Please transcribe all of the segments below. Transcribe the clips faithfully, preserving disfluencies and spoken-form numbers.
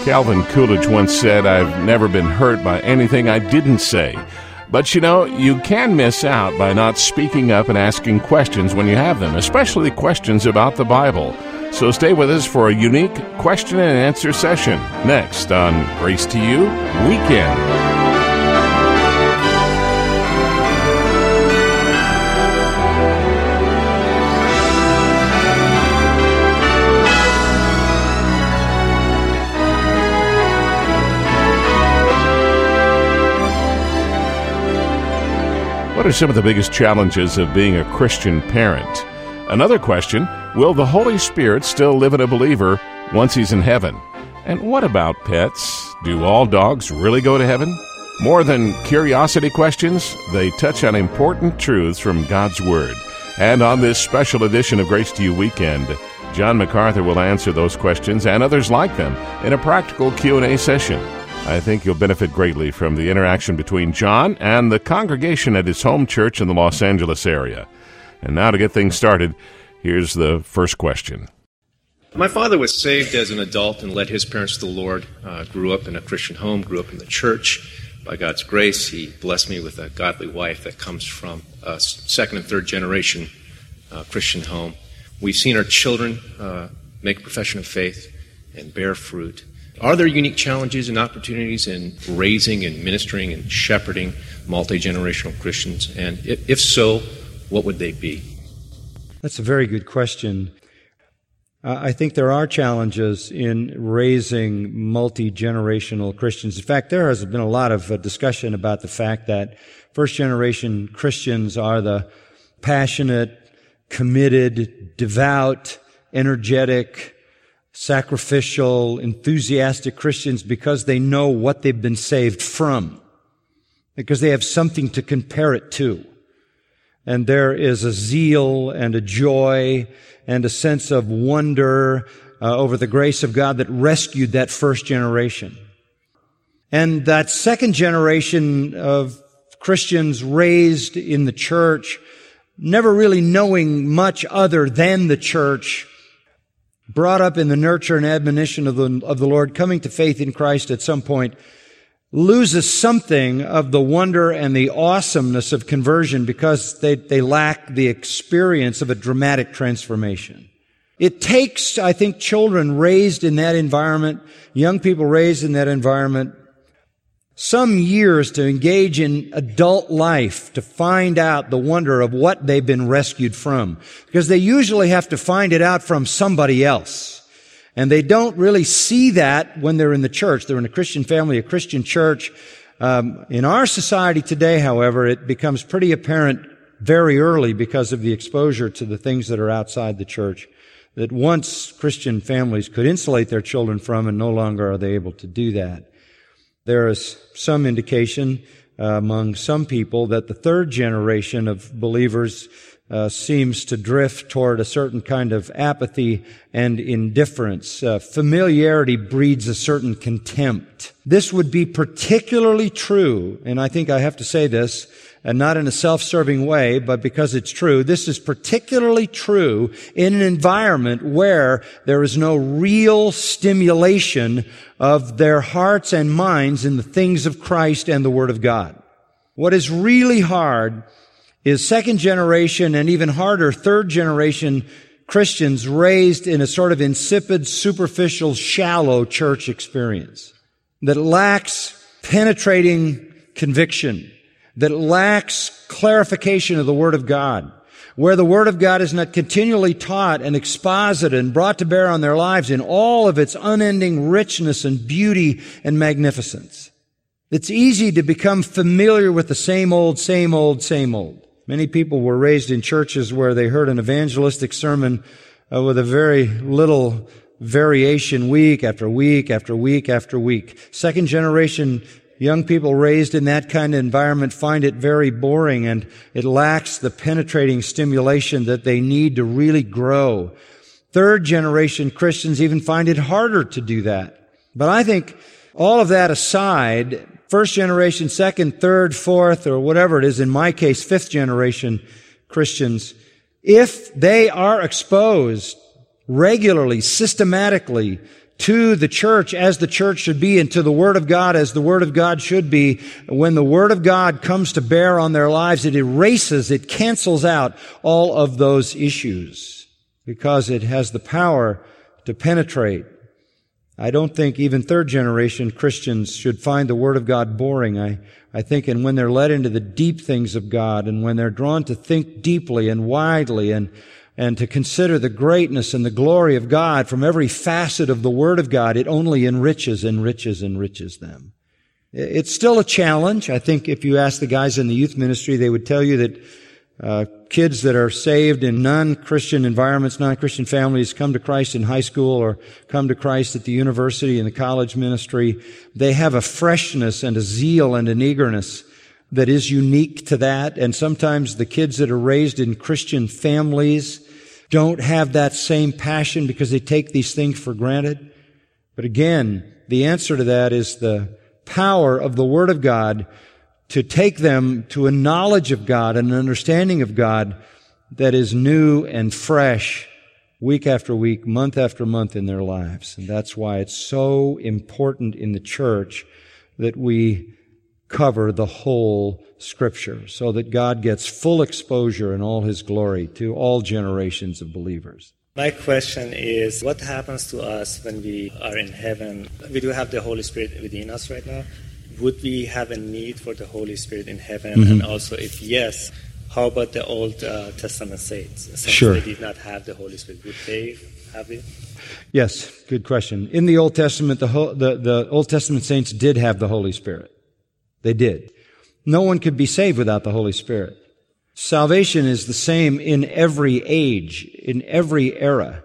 Calvin Coolidge once said, "I've never been hurt by anything I didn't say." But you know, you can miss out by not speaking up and asking questions when you have them, especially questions about the Bible. So stay with us for a unique question and answer session next on Grace to You Weekend. What are some of the biggest challenges of being a Christian parent? Another question, will the Holy Spirit still live in a believer once he's in heaven? And what about pets? Do all dogs really go to heaven? More than curiosity questions, they touch on important truths from God's Word. And on this special edition of Grace to You Weekend, John MacArthur will answer those questions and others like them in a practical Q and A session. I think you'll benefit greatly from the interaction between John and the congregation at his home church in the Los Angeles area. And now to get things started, here's the first question. My father was saved as an adult and led his parents to the Lord. Uh, grew up in a Christian home, grew up in the church. By God's grace, he blessed me with a godly wife that comes from a second and third generation uh, Christian home. We've seen our children uh, make a profession of faith and bear fruit. Are there unique challenges and opportunities in raising and ministering and shepherding multi-generational Christians? And if, if so, what would they be? That's a very good question. Uh, I think there are challenges in raising multi-generational Christians. In fact, there has been a lot of uh, discussion about the fact that first-generation Christians are the passionate, committed, devout, energetic, sacrificial, enthusiastic Christians because they know what they've been saved from, because they have something to compare it to. And there is a zeal and a joy and a sense of wonder uh, over the grace of God that rescued that first generation. And that second generation of Christians raised in the church, never really knowing much other than the church, brought up in the nurture and admonition of the, of the Lord, coming to faith in Christ at some point, loses something of the wonder and the awesomeness of conversion because they, they lack the experience of a dramatic transformation. It takes, I think, children raised in that environment, young people raised in that environment, some years to engage in adult life to find out the wonder of what they've been rescued from. Because they usually have to find it out from somebody else. And they don't really see that when they're in the church. They're in a Christian family, a Christian church. Um, in our society today, however, it becomes pretty apparent very early because of the exposure to the things that are outside the church that once Christian families could insulate their children from, and no longer are they able to do that. There is some indication uh, among some people that the third generation of believers uh, seems to drift toward a certain kind of apathy and indifference. Uh, familiarity breeds a certain contempt. This would be particularly true, and I think I have to say this, and not in a self-serving way, but because it's true. This is particularly true in an environment where there is no real stimulation of their hearts and minds in the things of Christ and the Word of God. What is really hard is second generation and even harder third generation Christians raised in a sort of insipid, superficial, shallow church experience that lacks penetrating conviction, that lacks clarification of the Word of God, where the Word of God is not continually taught and exposited and brought to bear on their lives in all of its unending richness and beauty and magnificence. It's easy to become familiar with the same old, same old, same old. Many people were raised in churches where they heard an evangelistic sermon uh, with a very little variation week after week after week after week. Second generation young people raised in that kind of environment find it very boring, and it lacks the penetrating stimulation that they need to really grow. Third generation Christians even find it harder to do that. But I think all of that aside, first generation, second, third, fourth, or whatever it is, in my case, fifth generation Christians, if they are exposed regularly, systematically, to the church as the church should be, and to the Word of God as the Word of God should be, when the Word of God comes to bear on their lives, it erases, it cancels out all of those issues because it has the power to penetrate. I don't think even third generation Christians should find the Word of God boring. I, I think, and when they're led into the deep things of God, and when they're drawn to think deeply and widely and and to consider the greatness and the glory of God from every facet of the Word of God, it only enriches, enriches, enriches them. It's still a challenge. I think if you ask the guys in the youth ministry, they would tell you that uh, kids that are saved in non-Christian environments, non-Christian families, come to Christ in high school or come to Christ at the university and the college ministry, they have a freshness and a zeal and an eagerness that is unique to that. And sometimes the kids that are raised in Christian families don't have that same passion because they take these things for granted. But again, the answer to that is the power of the Word of God to take them to a knowledge of God, an understanding of God that is new and fresh week after week, month after month in their lives. And that's why it's so important in the church that we cover the whole Scripture so that God gets full exposure in all His glory to all generations of believers. My question is, what happens to us when we are in heaven? We do have the Holy Spirit within us right now. Would we have a need for the Holy Spirit in heaven? Mm-hmm. And also, if yes, how about the Old uh, Testament saints? Since sure. they did not have the Holy Spirit, would they have it? Yes, good question. In the Old Testament, the, ho- the, the Old Testament saints did have the Holy Spirit. They did. No one could be saved without the Holy Spirit. Salvation is the same in every age, in every era.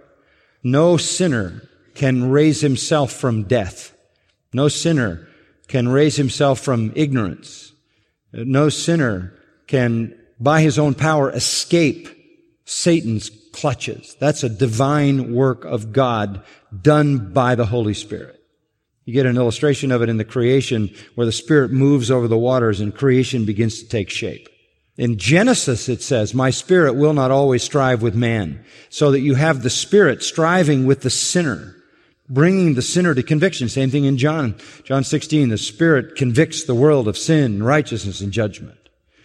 No sinner can raise himself from death. No sinner can raise himself from ignorance. No sinner can, by his own power, escape Satan's clutches. That's a divine work of God done by the Holy Spirit. You get an illustration of it in the creation where the Spirit moves over the waters and creation begins to take shape. In Genesis it says, "My Spirit will not always strive with man," so that you have the Spirit striving with the sinner, bringing the sinner to conviction. Same thing in John. John sixteen, the Spirit convicts the world of sin, righteousness, and judgment.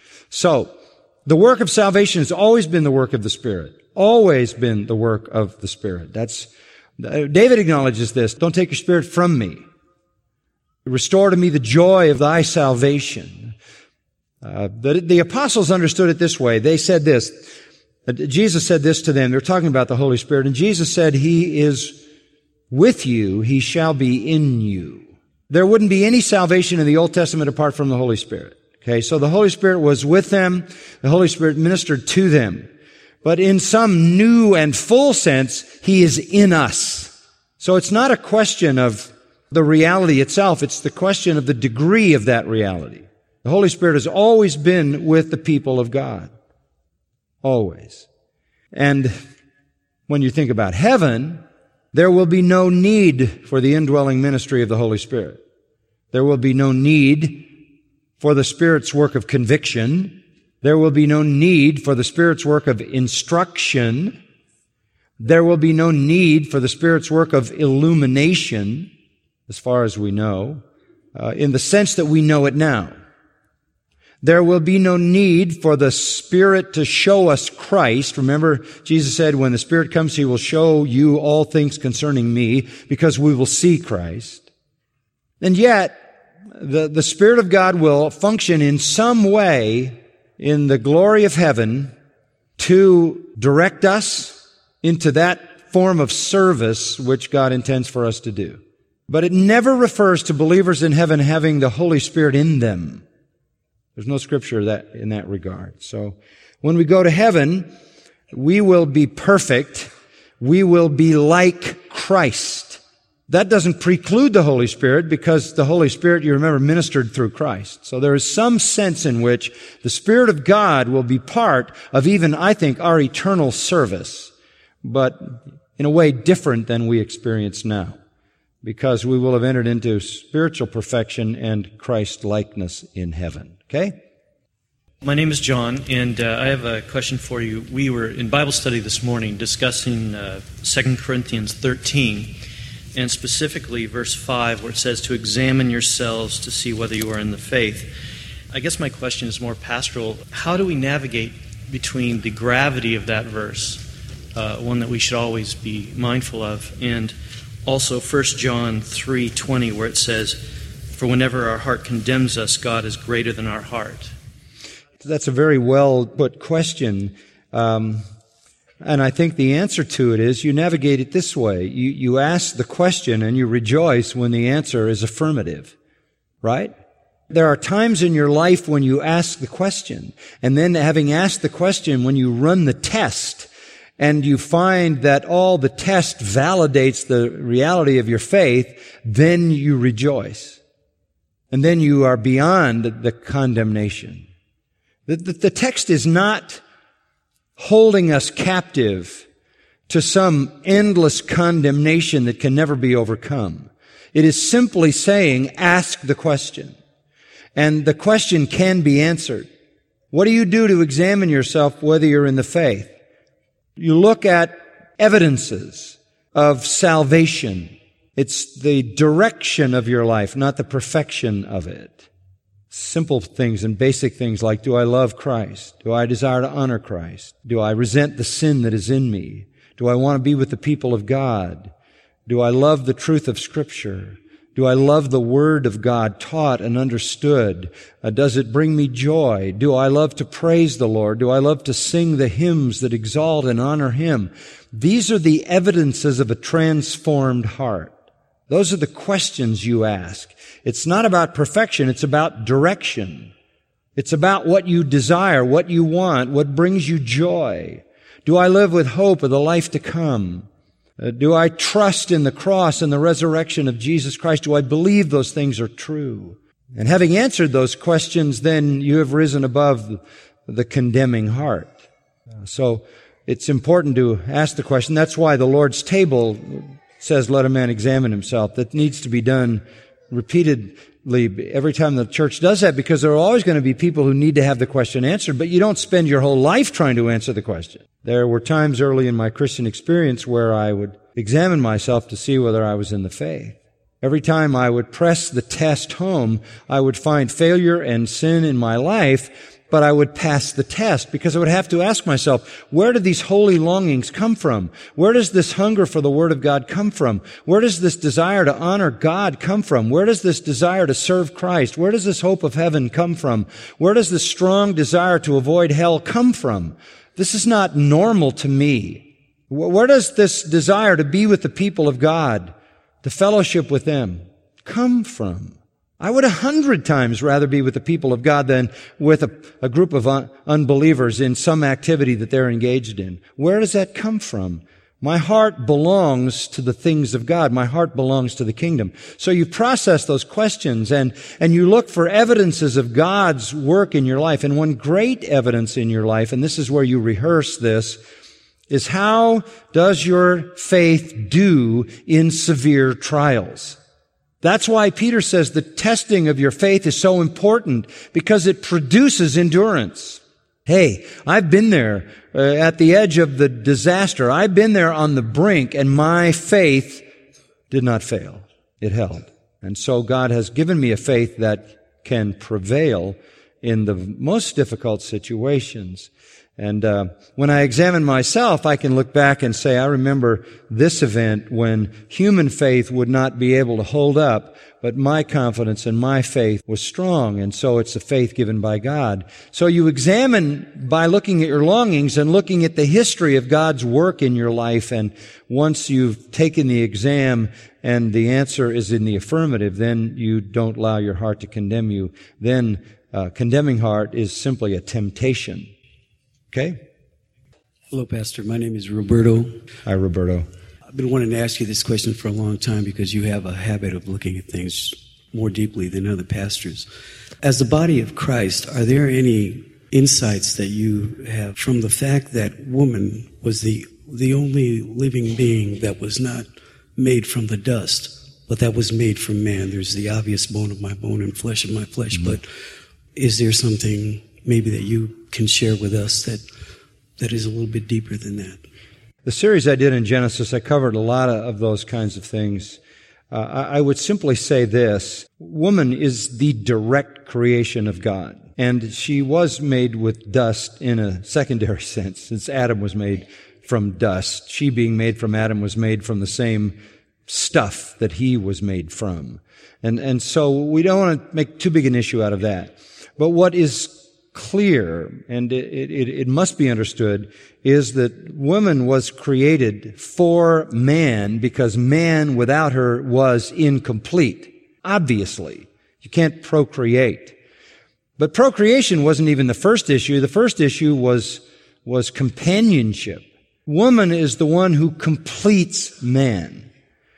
So, the work of salvation has always been the work of the Spirit. Always been the work of the Spirit. That's, David acknowledges this. Don't take your Spirit from me. Restore to me the joy of thy salvation. Uh, the, the apostles understood it this way. They said this. Uh, Jesus said this to them. They're talking about the Holy Spirit. And Jesus said, He is with you. He shall be in you. There wouldn't be any salvation in the Old Testament apart from the Holy Spirit. Okay, so the Holy Spirit was with them. The Holy Spirit ministered to them. But in some new and full sense, He is in us. So it's not a question of the reality itself. It's the question of the degree of that reality. The Holy Spirit has always been with the people of God. Always. And when you think about heaven, there will be no need for the indwelling ministry of the Holy Spirit. There will be no need for the Spirit's work of conviction. There will be no need for the Spirit's work of instruction. There will be no need for the Spirit's work of illumination, as far as we know, uh, in the sense that we know it now. There will be no need for the Spirit to show us Christ. Remember, Jesus said, when the Spirit comes, He will show you all things concerning me, because we will see Christ. And yet, the, the Spirit of God will function in some way in the glory of heaven to direct us into that form of service which God intends for us to do. But it never refers to believers in heaven having the Holy Spirit in them. There's no scripture that in that regard. So when we go to heaven, we will be perfect. We will be like Christ. That doesn't preclude the Holy Spirit, because the Holy Spirit, you remember, ministered through Christ. So there is some sense in which the Spirit of God will be part of even, I think, our eternal service, but in a way different than we experience now, because we will have entered into spiritual perfection and Christ-likeness in heaven. Okay? My name is John, and uh, I have a question for you. We were in Bible study this morning discussing uh, Second Corinthians thirteen, and specifically verse five, where it says to examine yourselves to see whether you are in the faith. I guess my question is more pastoral. How do we navigate between the gravity of that verse, uh, one that we should always be mindful of, and also First John three twenty, where it says, for whenever our heart condemns us, God is greater than our heart? That's a very well put question. Um, and I think the answer to it is you navigate it this way. You, you ask the question and you rejoice when the answer is affirmative, right? There are times in your life when you ask the question, and then having asked the question, when you run the test, and you find that all the test validates the reality of your faith, then you rejoice. And then you are beyond the condemnation. The, the, the text is not holding us captive to some endless condemnation that can never be overcome. It is simply saying, ask the question. And the question can be answered. What do you do to examine yourself whether you're in the faith? You look at evidences of salvation. It's the direction of your life, not the perfection of it. Simple things and basic things like, do I love Christ? Do I desire to honor Christ? Do I resent the sin that is in me? Do I want to be with the people of God? Do I love the truth of Scripture? Do I love the Word of God taught and understood? Uh, does it bring me joy? Do I love to praise the Lord? Do I love to sing the hymns that exalt and honor Him? These are the evidences of a transformed heart. Those are the questions you ask. It's not about perfection, it's about direction. It's about what you desire, what you want, what brings you joy. Do I live with hope of the life to come? Uh, do I trust in the cross and the resurrection of Jesus Christ? Do I believe those things are true? And having answered those questions, then you have risen above the, the condemning heart. Uh, so it's important to ask the question. That's why the Lord's table says, let a man examine himself. That needs to be done repeatedly every time the church does that, because there are always going to be people who need to have the question answered, but you don't spend your whole life trying to answer the question. There were times early in my Christian experience where I would examine myself to see whether I was in the faith. Every time I would press the test home, I would find failure and sin in my life, but I would pass the test because I would have to ask myself, where do these holy longings come from? Where does this hunger for the Word of God come from? Where does this desire to honor God come from? Where does this desire to serve Christ? Where does this hope of heaven come from? Where does this strong desire to avoid hell come from? This is not normal to me. Where does this desire to be with the people of God, to fellowship with them, come from? I would a hundred times rather be with the people of God than with a, a group of un- unbelievers in some activity that they're engaged in. Where does that come from? My heart belongs to the things of God. My heart belongs to the kingdom. So you process those questions and, and you look for evidences of God's work in your life. And one great evidence in your life, and this is where you rehearse this, is how does your faith do in severe trials? That's why Peter says the testing of your faith is so important, because it produces endurance. Hey, I've been there uh, at the edge of the disaster. I've been there on the brink, and my faith did not fail. It held. And so God has given me a faith that can prevail in the most difficult situations. And uh, when I examine myself, I can look back and say, I remember this event when human faith would not be able to hold up, but my confidence and my faith was strong, and so it's a faith given by God. So you examine by looking at your longings and looking at the history of God's work in your life, and once you've taken the exam and the answer is in the affirmative, then you don't allow your heart to condemn you. Then uh, condemning heart is simply a temptation. Okay? Hello, Pastor. My name is Roberto. Hi, Roberto. I've been wanting to ask you this question for a long time because you have a habit of looking at things more deeply than other pastors. As the body of Christ, are there any insights that you have from the fact that woman was the the only living being that was not made from the dust, but that was made from man? There's the obvious bone of my bone and flesh of my flesh, mm-hmm. but is there something maybe that you can share with us that that is a little bit deeper than that? The series I did in Genesis, I covered a lot of, of those kinds of things. Uh, I, I would simply say this. Woman is the direct creation of God. And she was made with dust in a secondary sense, since Adam was made from dust. She being made from Adam was made from the same stuff that he was made from. And, and so we don't want to make too big an issue out of that. But what is clear, and it, it, it must be understood, is that woman was created for man because man without her was incomplete. Obviously. You can't procreate. But procreation wasn't even the first issue. The first issue was, was companionship. Woman is the one who completes man.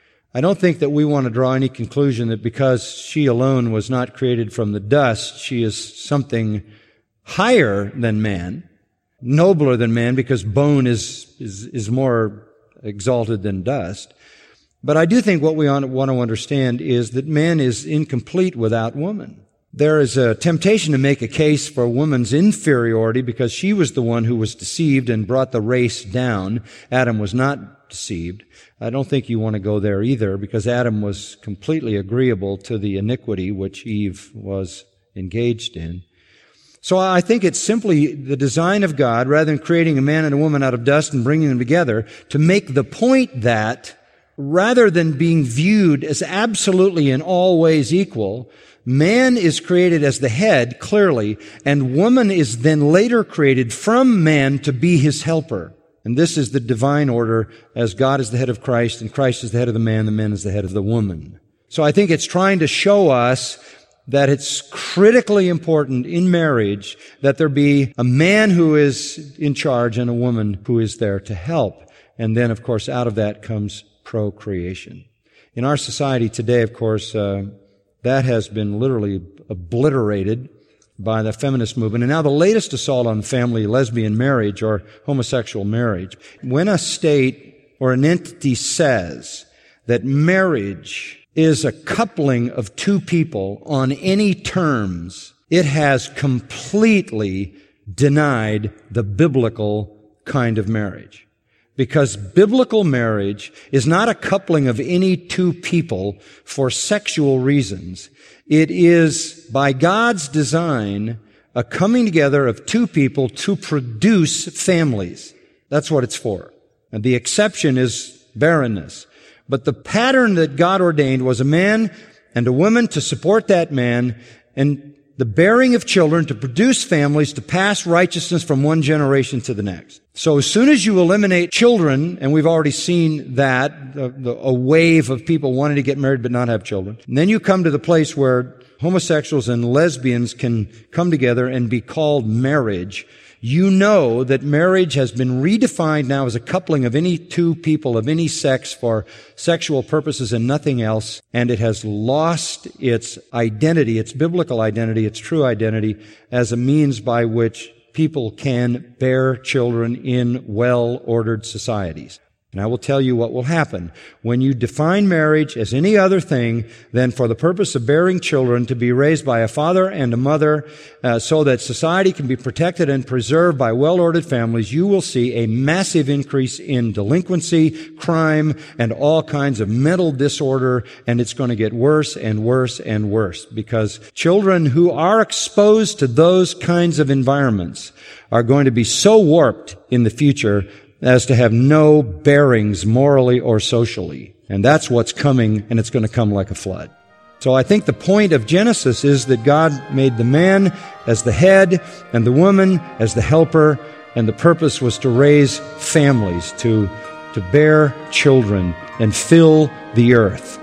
I don't think that we want to draw any conclusion that because she alone was not created from the dust, she is something higher than man, nobler than man, because bone is, is, is more exalted than dust. But I do think what we want to understand is that man is incomplete without woman. There is a temptation to make a case for woman's inferiority because she was the one who was deceived and brought the race down. Adam was not deceived. I don't think you want to go there either because Adam was completely agreeable to the iniquity which Eve was engaged in. So I think it's simply the design of God, rather than creating a man and a woman out of dust and bringing them together, to make the point that rather than being viewed as absolutely in all ways equal, man is created as the head, clearly, and woman is then later created from man to be his helper. And this is the divine order, as God is the head of Christ, and Christ is the head of the man, the man is the head of the woman. So I think it's trying to show us that it's critically important in marriage that there be a man who is in charge and a woman who is there to help. And then, of course, out of that comes procreation. In our society today, of course, uh, that has been literally obliterated by the feminist movement. And now the latest assault on family, lesbian marriage or homosexual marriage. When a state or an entity says that marriage is a coupling of two people on any terms, it has completely denied the biblical kind of marriage. Because biblical marriage is not a coupling of any two people for sexual reasons. It is, by God's design, a coming together of two people to produce families. That's what it's for. And the exception is barrenness. But the pattern that God ordained was a man and a woman to support that man, and the bearing of children to produce families to pass righteousness from one generation to the next. So as soon as you eliminate children, and we've already seen that, the, the, a wave of people wanting to get married but not have children, and then you come to the place where homosexuals and lesbians can come together and be called marriage, you know that marriage has been redefined now as a coupling of any two people of any sex for sexual purposes and nothing else, and it has lost its identity, its biblical identity, its true identity, as a means by which people can bear children in well-ordered societies. And I will tell you what will happen. When you define marriage as any other thing than for the purpose of bearing children to be raised by a father and a mother uh, so that society can be protected and preserved by well-ordered families, you will see a massive increase in delinquency, crime, and all kinds of mental disorder, and it's going to get worse and worse and worse because children who are exposed to those kinds of environments are going to be so warped in the future as to have no bearings morally or socially. And that's what's coming, and it's going to come like a flood. So I think the point of Genesis is that God made the man as the head and the woman as the helper, and the purpose was to raise families, to, to bear children and fill the earth,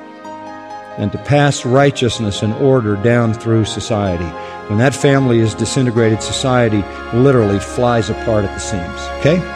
and to pass righteousness and order down through society. When that family is disintegrated, society literally flies apart at the seams. Okay?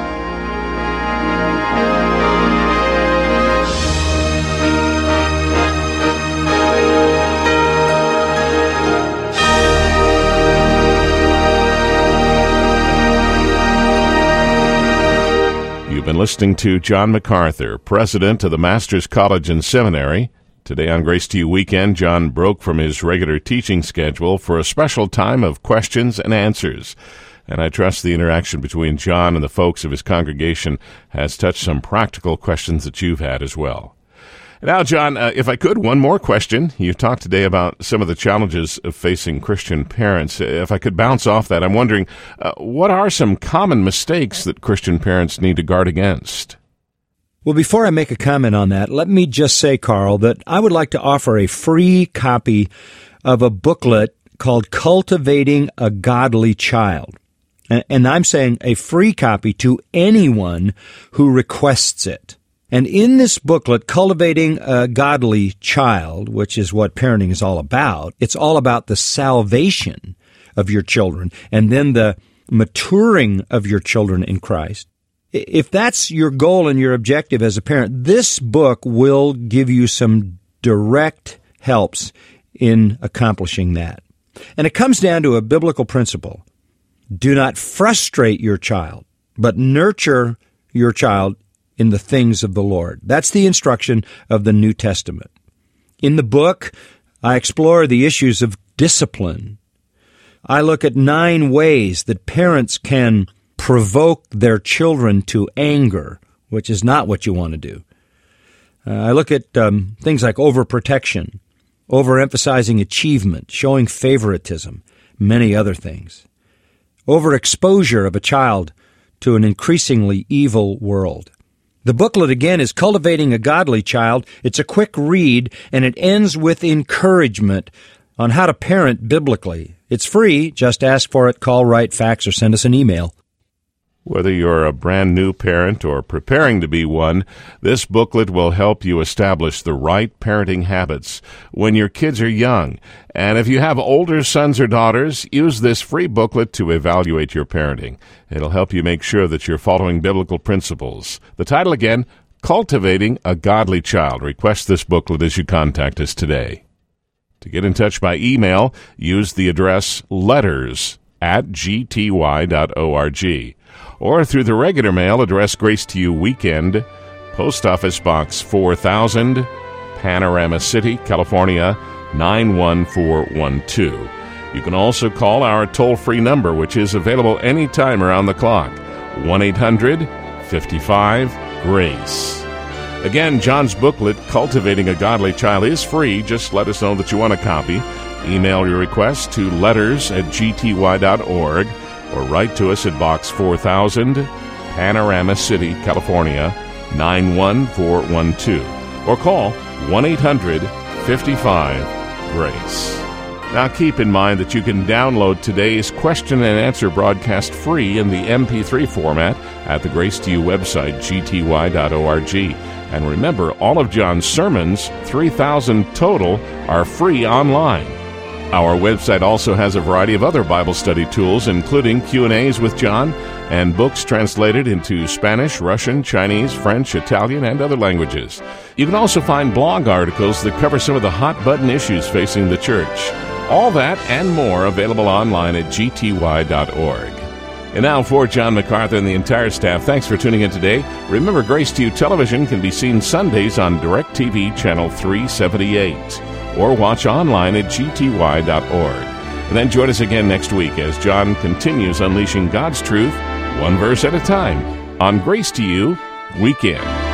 Been listening to John MacArthur, president of the Masters College and Seminary. Today on Grace to You Weekend, John broke from his regular teaching schedule for a special time of questions and answers. And I trust the interaction between John and the folks of his congregation has touched some practical questions that you've had as well. Now, John, uh, if I could, one more question. You talked today about some of the challenges of facing Christian parents. If I could bounce off that, I'm wondering, uh, what are some common mistakes that Christian parents need to guard against? Well, before I make a comment on that, let me just say, Carl, that I would like to offer a free copy of a booklet called Cultivating a Godly Child. And, and I'm saying a free copy to anyone who requests it. And in this booklet, Cultivating a Godly Child, which is what parenting is all about, it's all about the salvation of your children and then the maturing of your children in Christ. If that's your goal and your objective as a parent, this book will give you some direct helps in accomplishing that. And it comes down to a biblical principle. Do not frustrate your child, but nurture your child in the things of the Lord. That's the instruction of the New Testament. In the book, I explore the issues of discipline. I look at nine ways that parents can provoke their children to anger, which is not what you want to do. Uh, I look at um, things like overprotection, overemphasizing achievement, showing favoritism, many other things. Overexposure of a child to an increasingly evil world. The booklet, again, is Cultivating a Godly Child. It's a quick read, and it ends with encouragement on how to parent biblically. It's free. Just ask for it, call, write, fax, or send us an email. Whether you're a brand new parent or preparing to be one, this booklet will help you establish the right parenting habits when your kids are young. And if you have older sons or daughters, use this free booklet to evaluate your parenting. It'll help you make sure that you're following biblical principles. The title again, Cultivating a Godly Child. Request this booklet as you contact us today. To get in touch by email, use the address letters at g t y dot org. Or through the regular mail, address Grace to You Weekend, Post Office Box four thousand, Panorama City, California, nine one four one two. You can also call our toll-free number, which is available anytime around the clock, one eight hundred, five five, GRACE. Again, John's booklet, Cultivating a Godly Child, is free. Just let us know that you want a copy. Email your request to letters at g t y dot org. Or write to us at Box four thousand, Panorama City, California, nine one four one two. Or call one eight hundred, five five, GRACE. Now keep in mind that you can download today's question and answer broadcast free in the M P three format at the Grace to You website, g t y dot org. And remember, all of John's sermons, three thousand total, are free online. Our website also has a variety of other Bible study tools, including Q and A's with John and books translated into Spanish, Russian, Chinese, French, Italian, and other languages. You can also find blog articles that cover some of the hot-button issues facing the church. All that and more available online at g t y dot org. And now for John MacArthur and the entire staff, thanks for tuning in today. Remember, Grace to You Television can be seen Sundays on DirecTV Channel three seventy-eight. Or watch online at g t y dot org. And then join us again next week as John continues unleashing God's truth, one verse at a time, on Grace to You Weekend.